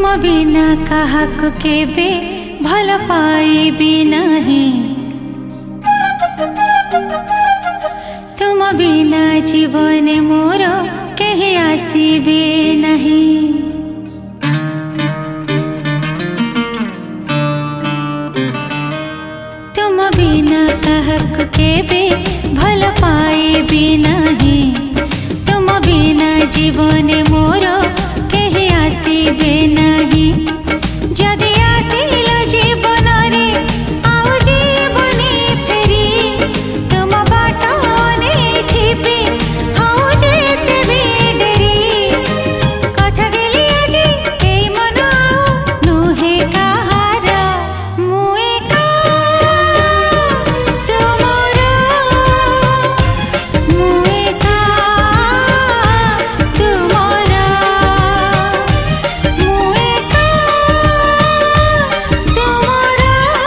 बिना काहाको केबे भल पाइबी नहीं। तुम बिना जीवन मोर केही आसीबे नहीं। तुम बिना काहाको केबे भल पाइबी नहीं। तुम बिना जीवन मोर केही आसीबे नहीं। जदि आसिल जीवन रे आउ जीवनी फेरी तुम बाट अनेथिबे आउ जेते भी डेरी। कथा गेली आजी एई मन आउ नुहे काहार मु एका तुमर मु एका तुमर मु एका तुमर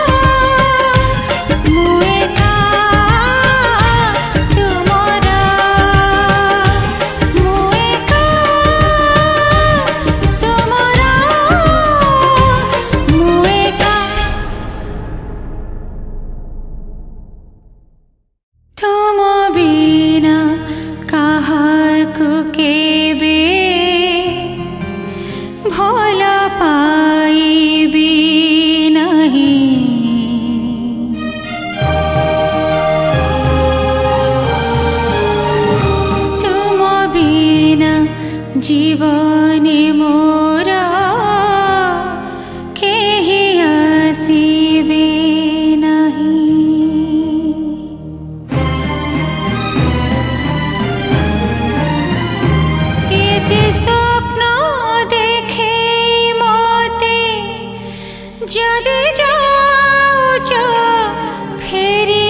मु एका तुमर मु एका तुमर मु एका। तुम बिना काहाको केबे भल पाइबी नहीं। तुम बिना जीवने मोर केही आसीबे नहीं। एते स्वप्न देखे मोते जदि जाउछ फेरी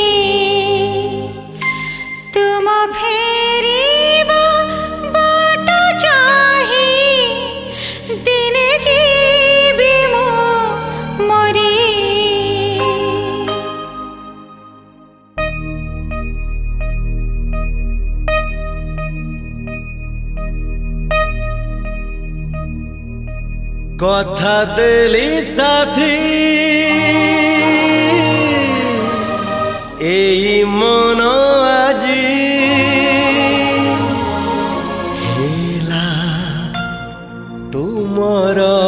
तुम फेरिबा बाट चाही दिने जीवी मु मरी। कथा देली साथी एई मन आजी हेला तुमरा।